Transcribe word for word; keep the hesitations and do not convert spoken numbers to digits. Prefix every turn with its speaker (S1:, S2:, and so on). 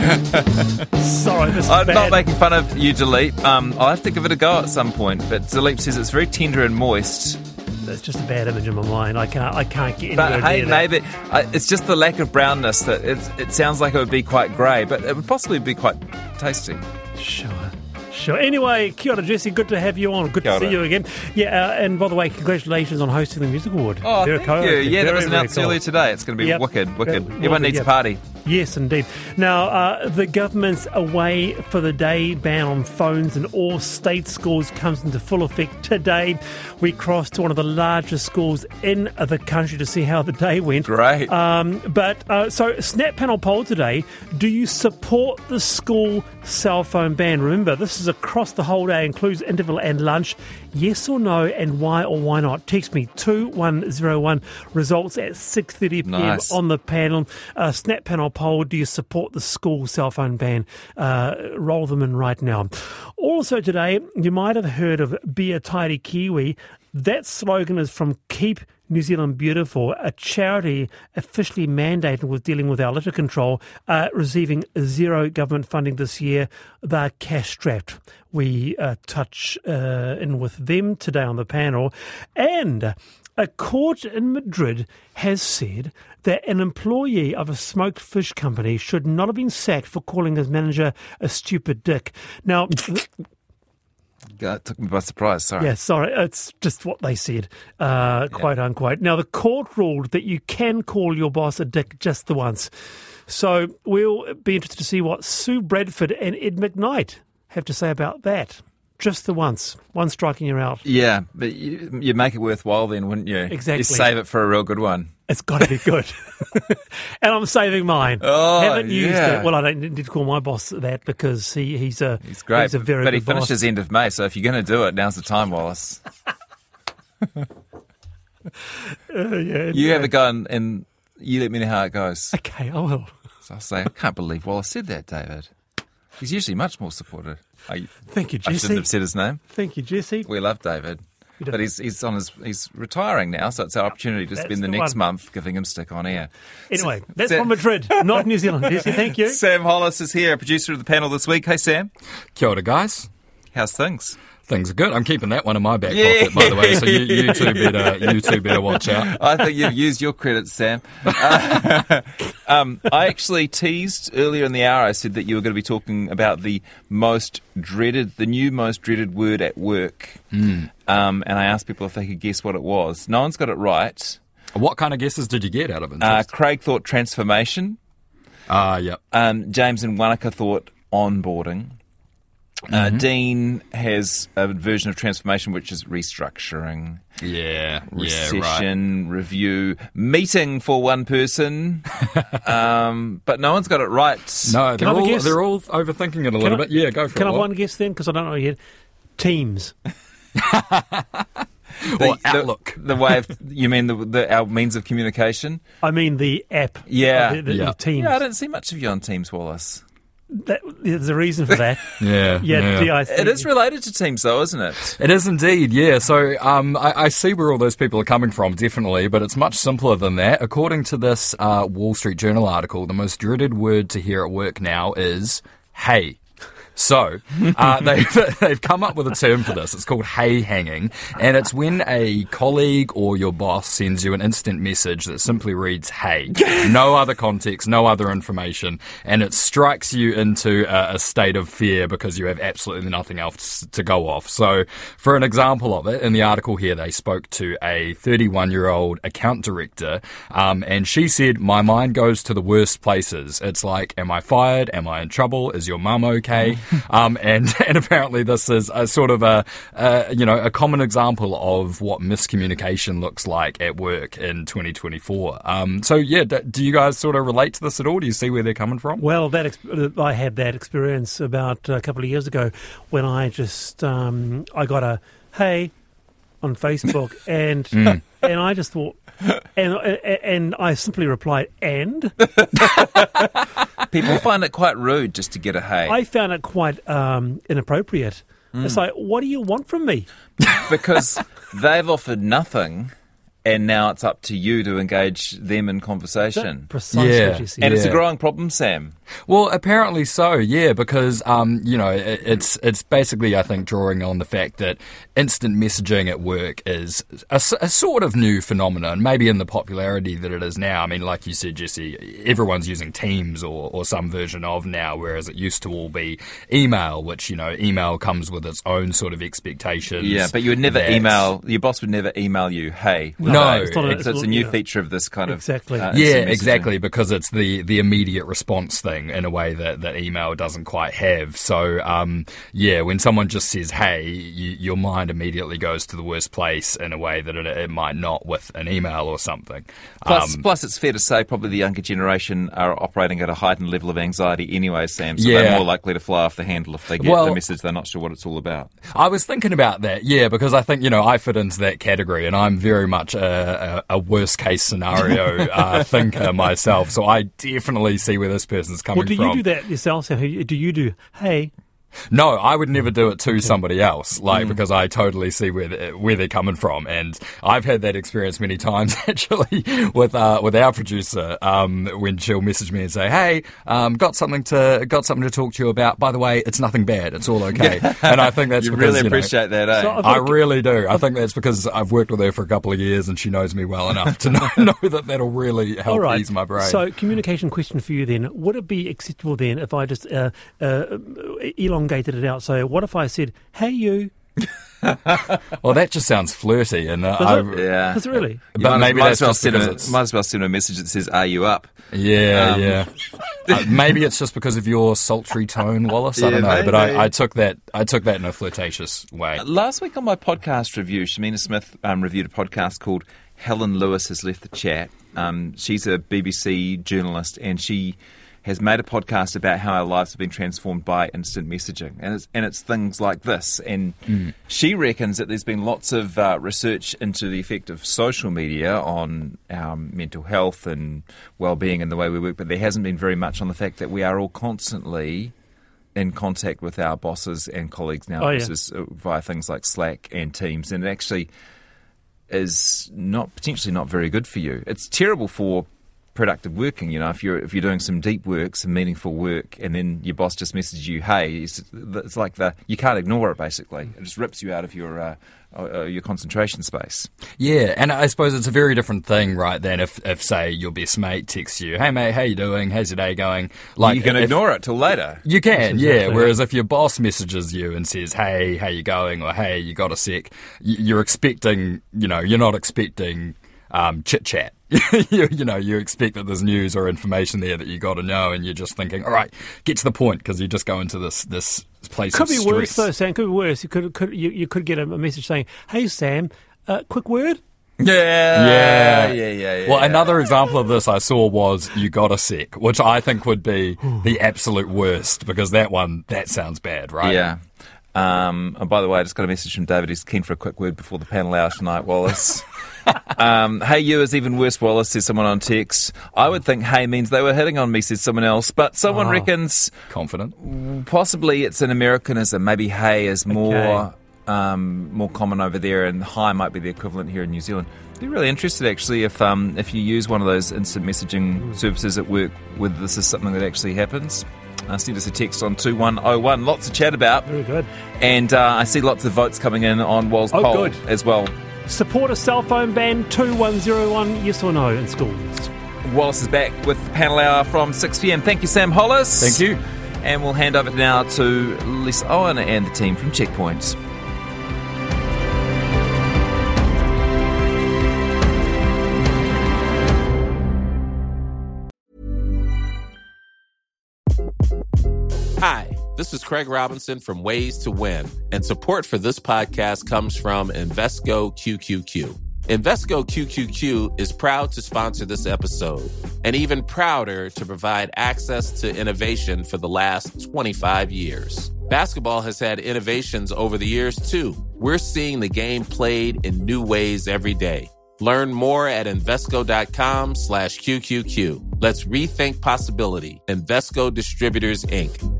S1: Sorry, this is
S2: I'm
S1: bad.
S2: not making fun of you, Dilip. Um, I'll have to give it a go at some point. But Dilip says it's very tender and moist.
S1: That's just a bad image in my mind. I can't. I can't get
S2: But
S1: anywhere
S2: hey,
S1: near that.
S2: maybe uh, it's just the lack of brownness that it, it sounds like it would be quite grey, but it would possibly be quite tasty.
S1: Sure. Sure. Anyway, kia ora, Jesse. Good to have you on. Good
S2: Kia
S1: to see
S2: ora.
S1: you again. Yeah, uh, and by the way, congratulations on hosting the Music Award.
S2: Oh,
S1: Very
S2: thank
S1: cool.
S2: you. Yeah, that
S1: Very,
S2: was
S1: very
S2: announced
S1: cool.
S2: earlier today. It's going to be
S1: Yep.
S2: wicked, wicked.
S1: Uh,
S2: Everyone needs
S1: yep.
S2: a party.
S1: Yes, indeed. Now, uh, the government's away for the day ban on phones in all state schools comes into full effect today. We crossed to one of the largest schools in the country to see how the day went.
S2: Great.
S1: Um, but, uh, so, Snap panel poll today. Do you support the school cell phone ban? Remember, this is across the whole day, includes interval and lunch. Yes or no, and why or why not? Text me two one zero one. Results at six thirty p m
S2: Nice.
S1: on the panel. Uh, Snap panel poll. Do you support the school cell phone ban? Uh, roll them in right now. Also today, you might have heard of Be a Tidy Kiwi. That slogan is from Keep New Zealand Beautiful, a charity officially mandated with dealing with our litter control, uh, receiving zero government funding this year. They're cash-strapped. We uh, touch uh, in with them today on the panel. And a court in Madrid has said that an employee of a smoked fish company should not have been sacked for calling his manager a stupid dick. Now...
S2: That took me by surprise, sorry.
S1: Yeah, sorry, it's just what they said, uh, quote unquote. Now, the court ruled that you can call your boss a dick just the once. So we'll be interested to see what Sue Bradford and Ed McKnight have to say about that. Just the once. One striking you out.
S2: Yeah, but you, you make it worthwhile then, wouldn't you?
S1: Exactly.
S2: You save it for a real good one.
S1: It's got to be good. And I'm saving mine.
S2: Oh,
S1: Haven't used
S2: yeah.
S1: it. Well, I don't need to call my boss that because he, he's a
S2: He's great,
S1: he's a very
S2: but he
S1: good boss.
S2: finishes end of May, so if you're going to do it, now's the time, Wallace.
S1: Uh, yeah,
S2: You
S1: yeah.
S2: have a go and, and you let me know how it goes.
S1: Okay, I will.
S2: So I'll say, I can't believe Wallace said that, David. He's usually much more supportive. I,
S1: Thank you,
S2: I
S1: Jesse.
S2: shouldn't have said his name.
S1: Thank you, Jesse.
S2: We love David.
S1: You don't-
S2: But he's he's on his he's retiring now, so it's our opportunity to
S1: That's
S2: spend the,
S1: the
S2: next
S1: one.
S2: month giving him stick on air.
S1: Anyway, that's
S2: Sam-
S1: from Madrid, not New Zealand. Jesse, thank you.
S2: Sam Hollis is here, producer of the panel this week. Hey, Sam.
S3: Kia ora, guys.
S2: How's things?
S3: Things are good. I'm keeping that one in my back
S2: Yeah.
S3: pocket, by the way. So you, you two better, you two better watch out.
S2: I think you've used your credits, Sam. Uh, um, I actually teased earlier in the hour. I said that you were going to be talking about the most dreaded, the new most dreaded word at work.
S3: Mm.
S2: Um, and I asked people if they could guess what it was. No one's got it right.
S3: What kind of guesses did you get out of
S2: Uh,
S3: interest?
S2: Craig thought transformation.
S3: Ah, yep.
S2: Um, James and Wanaka thought onboarding. Uh,
S3: Mm-hmm.
S2: Dean has a version of transformation, which is restructuring,
S3: Yeah, yeah, right.
S2: recession, review, meeting for one person, um, but no one's got it right.
S3: No,
S1: Can I
S3: they're
S1: have a
S3: all,
S1: guess?
S3: they're all overthinking it a little
S1: I-
S3: bit. Yeah, go for
S1: Can I
S3: it.
S1: have
S3: What?
S1: one guess then? Because I don't know yet. Teams.
S2: The,
S3: Or Outlook.
S2: The, the way of, you mean the, the our means of communication?
S1: I mean the app.
S2: Yeah.
S1: Uh, the, the,
S3: Yeah.
S1: the Teams.
S2: Yeah, I don't see much of you on Teams, Wallace.
S1: That, there's a reason for that.
S3: Yeah,
S1: Yeah,
S3: yeah.
S1: D I C.
S2: It is related to Teams, though, isn't it?
S3: It is indeed, yeah. So um, I, I see where all those people are coming from, definitely, but it's much simpler than that. According to this uh, Wall Street Journal article, the most dreaded word to hear at work now is hey. So uh, they've, they've come up with a term for this. It's called hay hanging, and it's when a colleague or your boss sends you an instant message that simply reads hey, no other context, no other information, and it strikes you into a, a state of fear because you have absolutely nothing else to go off. So for an example of it, in the article here, they spoke to a thirty-one-year-old account director, um, and she said, my mind goes to the worst places. It's like, am I fired? Am I in trouble? Is your mum okay? Um, and, and apparently this is a sort of a, a, you know, a common example of what miscommunication looks like at work in twenty twenty-four. Um, so yeah, d- do you guys sort of relate to this at all? Do you see where they're coming from?
S1: Well, that ex- I had that experience about a couple of years ago when I just um, I got a hey on Facebook and
S3: Mm.
S1: and I just thought and and I simply replied and
S2: People find it quite rude just to get a hey.
S1: I found it quite um, inappropriate. It's like, what do you want from me?
S2: Because they've offered nothing and now it's up to you to engage them in conversation.
S1: Precisely
S3: Yeah.
S1: what you see.
S2: And it's a
S3: Yeah.
S2: growing problem, Sam.
S3: Well, apparently so, yeah, because um, you know it, it's it's basically I think drawing on the fact that instant messaging at work is a, s- a sort of new phenomenon, maybe in the popularity that it is now. I mean, like you said, Jesse, everyone's using Teams or, or some version of now, whereas it used to all be email, which you know email comes with its own sort of expectations.
S2: Yeah, but you would never
S3: that-
S2: email, your boss would never email you, hey.
S3: No,
S2: hey.
S3: it's not
S1: a-
S2: It's,
S1: it's
S2: it's a
S1: not-
S2: new
S1: yeah.
S2: feature of this kind of
S1: Exactly.
S2: uh,
S3: Yeah,
S2: instant messaging.
S3: exactly, because it's the, the immediate response thing in a way that, that email doesn't quite have. So, um, yeah, when someone just says, hey, you, your mind immediately goes to the worst place in a way that it, it might not with an email or something.
S2: Plus,
S3: Um,
S2: plus, it's fair to say probably the younger generation are operating at a heightened level of anxiety anyway, Sam, so
S3: Yeah.
S2: they're more likely to fly off the handle if they get
S3: Well-
S2: the message they're not sure what it's all about.
S3: I was thinking about that, yeah, because I think, you know, I fit into that category and I'm very much a, a, a worst case scenario uh, thinker myself. So I definitely see where this person's coming
S1: Well, do
S3: from.
S1: you do that yourself? So do you do, hey,
S3: No, I would never do it to somebody else, like, because I totally see where they, where they're coming from, and I've had that experience many times actually with uh, with our producer um, when she'll message me and say, "Hey, um, got something to got something to talk to you about. By the way, it's nothing bad. It's all okay." And I think that's
S2: You
S3: because
S2: really
S3: you know,
S2: appreciate that, eh?
S1: So I've
S3: I
S1: got a-
S3: really do. I think that's because I've worked with her for a couple of years and she knows me well enough to know, know that that'll really help
S1: All right.
S3: ease my brain.
S1: So, communication question for you then. Would it be acceptable then if I just uh, uh, elongated it out? So, what if I said, hey, you?
S3: well, that just sounds flirty, and uh,
S1: Does
S3: I,
S1: it?
S2: Yeah.
S1: Does it really?
S2: You
S3: But
S2: might,
S3: maybe
S2: might
S3: that's
S2: as well
S3: just
S2: send
S3: because
S2: a,
S3: it's-
S2: might as well send a message that says, are you up?
S3: Yeah,
S2: Um,
S3: yeah. uh, maybe it's just because of your sultry tone, Wallace. I
S2: Yeah,
S3: don't know, but
S2: maybe.
S3: I, I took that. I took that in a flirtatious way.
S2: Last week on my podcast review, Shamina Smith um, reviewed a podcast called Helen Lewis Has Left the Chat. Um, she's a B B C journalist and she has made a podcast about how our lives have been transformed by instant messaging. And it's, and it's things like this. And
S3: Mm.
S2: she reckons that there's been lots of uh, research into the effect of social media on our mental health and well-being and the way we work, but there hasn't been very much on the fact that we are all constantly in contact with our bosses and colleagues now.
S1: Oh, yeah.
S2: This is uh, via things like Slack and Teams, and it actually is not potentially not very good for you. It's terrible for productive working. You know, if you're if you're doing some deep work, some meaningful work, and then your boss just messages you, "Hey," it's, it's like the you can't ignore it. Basically, it just rips you out of your uh, uh, your concentration space.
S3: Yeah, and I suppose it's a very different thing, right? Than if, if say your best mate texts you, "Hey mate, how you doing? How's your day going?" Like
S2: you can
S3: if-
S2: ignore it till later.
S3: You can,
S1: That's
S3: yeah.
S1: exactly
S3: Whereas if your boss messages you and says, "Hey, how you going?" or "Hey, you got a sec," y- you're expecting, you know, you're not expecting um, chit chat. you, you know, you expect that there's news or information there that you got to know, and you're just thinking, "All right, get to the point," because you just go into this this place
S1: Could
S3: of
S1: be
S3: stress.
S1: worse, though, Sam. Could be worse. You could, could, you, you could get a, a message saying, hey, Sam, uh, quick word?
S2: Yeah,
S3: Yeah.
S2: yeah, yeah, yeah.
S3: Well, another example of this I saw was "you got a sec," which I think would be the absolute worst because that one that sounds bad, right?
S2: Yeah. Um, and by the way, I just got a message from David. He's keen for a quick word before the panel hour tonight, Wallace. um, hey, you is even worse, Wallace, says someone on text. I would think hey means they were hitting on me, says someone else. But someone
S1: Oh.
S2: reckons
S3: Confident.
S2: possibly it's an Americanism. Maybe hey is more
S1: Okay.
S2: um, more common over there, and hi might be the equivalent here in New Zealand. I'd be really interested, actually, if um, if you use one of those instant messaging services at work, whether this is something that actually happens. Uh, send us a text on two one oh one. Lots to chat about.
S1: Very good.
S2: And uh, I see lots of votes coming in on Wal's
S1: Oh,
S2: poll
S1: good.
S2: as well.
S1: Support a cell phone ban two one zero one, yes or no, in schools?
S2: Wallace is back with panel hour from six p.m. Thank you, Sam Hollis.
S3: Thank you.
S2: And we'll hand over now to Lisa Owen and the team from Checkpoint.
S4: Hi, this is Craig Robinson from Ways to Win, and support for this podcast comes from Invesco Q Q Q. Invesco Q Q Q is proud to sponsor this episode, and even prouder to provide access to innovation for the last twenty-five years. Basketball has had innovations over the years, too. We're seeing the game played in new ways every day. Learn more at Invesco.com slash QQQ. Let's rethink possibility. Invesco Distributors, Incorporated.